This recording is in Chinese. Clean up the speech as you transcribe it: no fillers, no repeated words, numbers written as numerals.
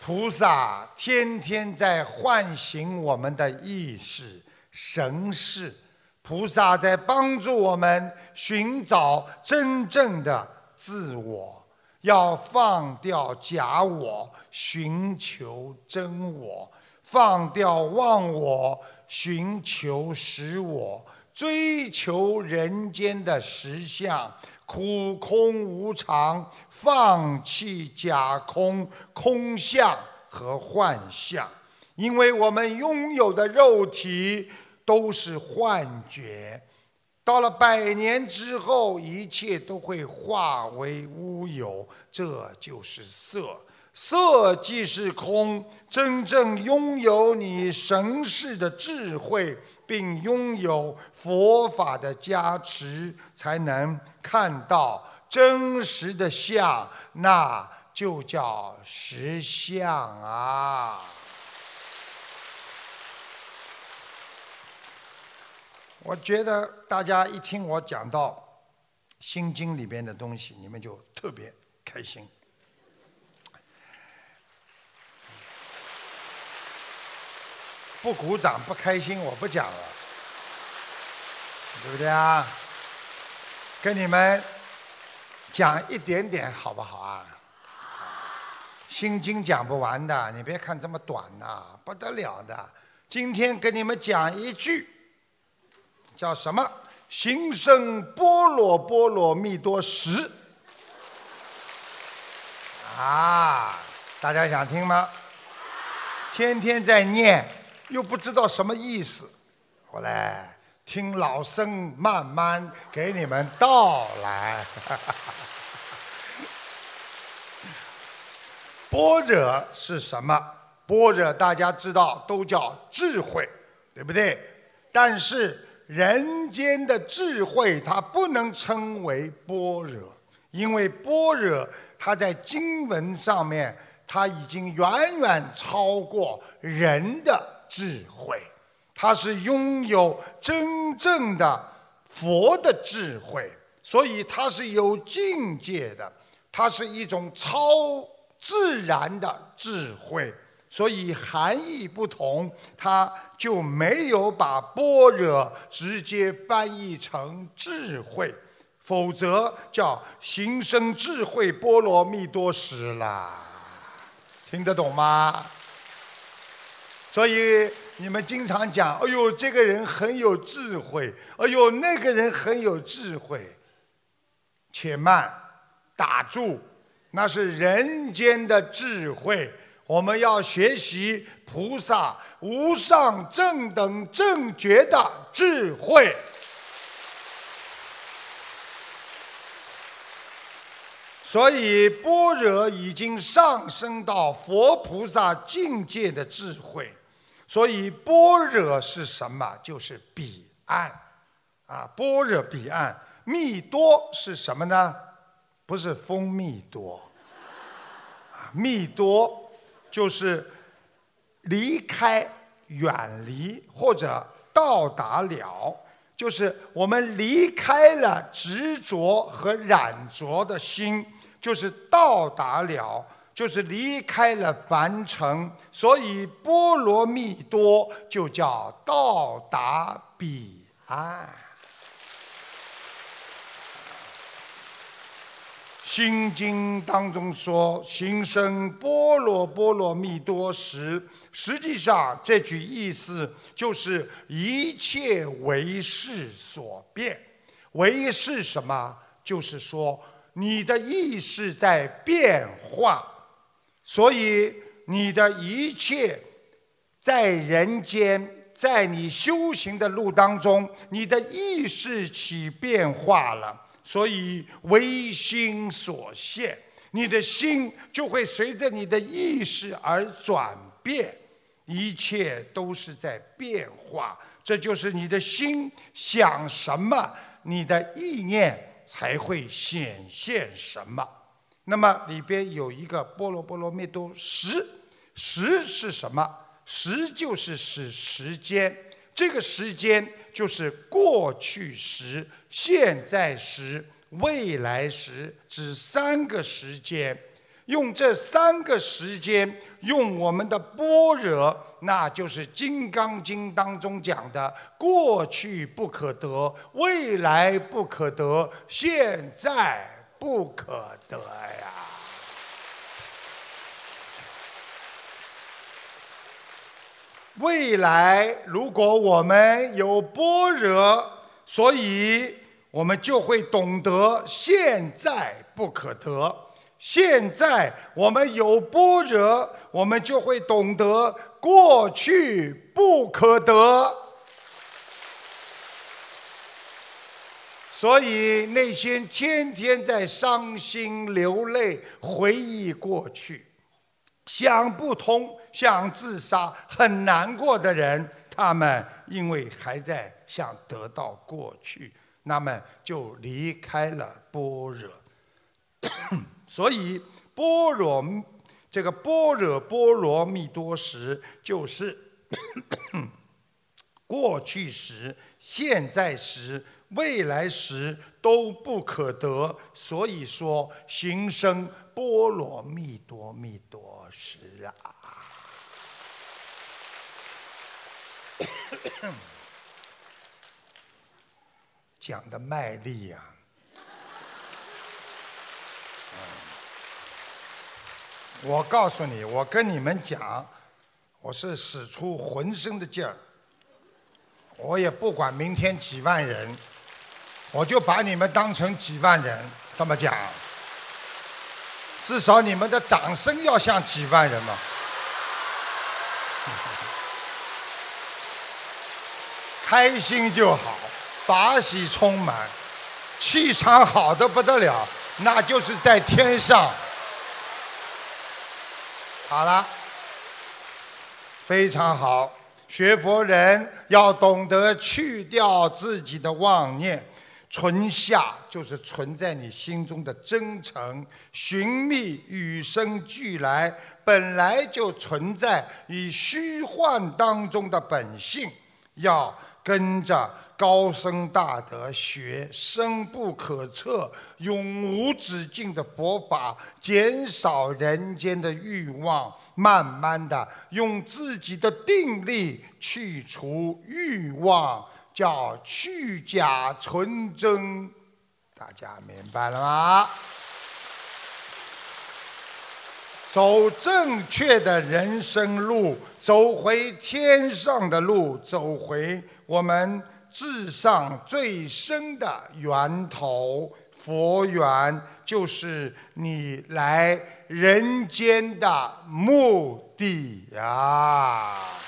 菩萨天天在唤醒我们的意识、神识，菩萨在帮助我们寻找真正的自我，要放掉假我，寻求真我，放掉忘我，寻求实我，追求人间的实相，苦空无常，放弃假空、空相和幻象。因为我们拥有的肉体都是幻觉，到了100年之后，一切都会化为乌有，这就是色。色即是空，真正拥有你神识的智慧，并拥有佛法的加持，才能看到真实的相，那就叫实相啊！我觉得大家一听我讲到《心经》里边的东西，你们就特别开心。不鼓掌不开心，我不讲了，对不对啊？跟你们讲一点点好不好啊？心经讲不完的，你别看这么短呐，不得了的。今天跟你们讲一句，叫什么？行深般若波罗蜜多时。啊，大家想听吗？天天在念。又不知道什么意思，我来听老僧慢慢给你们道来。般若是什么？般若大家知道都叫智慧，对不对？但是人间的智慧它不能称为般若，因为般若它在经文上面它已经远远超过人的智慧，它是拥有真正的佛的智慧，所以它是有境界的，它是一种超自然的智慧，所以含义不同，它就没有把般若直接翻译成智慧，否则叫行深智慧波罗蜜多时啦，听得懂吗？所以你们经常讲，哎呦，这个人很有智慧，哎呦，那个人很有智慧。且慢，打住，那是人间的智慧。我们要学习菩萨无上正等正觉的智慧。所以般若已经上升到佛菩萨境界的智慧。所以般若是什么？就是彼岸啊！般若彼岸，蜜多是什么呢？不是蜂蜜多啊，蜜多就是离开、远离或者到达了，就是我们离开了执着和染着的心，就是到达了。就是离开了凡尘，所以波罗蜜多就叫到达彼岸。心经当中说行深般若波罗蜜多时，实际上这句意思就是一切为识所变。为是什么？就是说你的意识在变化，所以你的一切在人间，在你修行的路当中，你的意识起变化了，所以为心所现，你的心就会随着你的意识而转变，一切都是在变化，这就是你的心想什么，你的意念才会显现什么。那么里边有一个波罗波罗蜜多时，时是什么？时就是使时间，这个时间就是过去时、现在时、未来时，指3个时间。 用这3个时间，用我们的般若，那就是《金刚经》当中讲的：过去不可得，未来不可得，现在不可得呀。未来如果我们有般若，所以我们就会懂得现在不可得。现在我们有般若，我们就会懂得过去不可得。所以那些天天在伤心流泪回忆过去，想不通想自杀很难过的人，他们因为还在想得到过去，那么就离开了般若。所以般若，这个般若波罗蜜多时，就是过去时、现在时、未来时都不可得。所以说，行深般若蜜多蜜多时啊。讲的卖力呀、我告诉你，我跟你们讲，我是使出浑身的劲儿，我也不管明天几万人，我就把你们当成几万人，这么讲，至少你们的掌声要像几万人嘛。开心就好，法喜充满，气场好得不得了，那就是在天上。好了，非常好。学佛人要懂得去掉自己的妄念，存下就是存在你心中的真诚，寻觅与生俱来，本来就存在以虚幻当中的本性，要跟着高僧大德学深不可测、永无止境的佛法，减少人间的欲望，慢慢的用自己的定力去除欲望，叫去假存真。大家明白了吗？走正确的人生路，走回天上的路，走回我们至上最深的源头。佛缘就是你来人间的目的呀。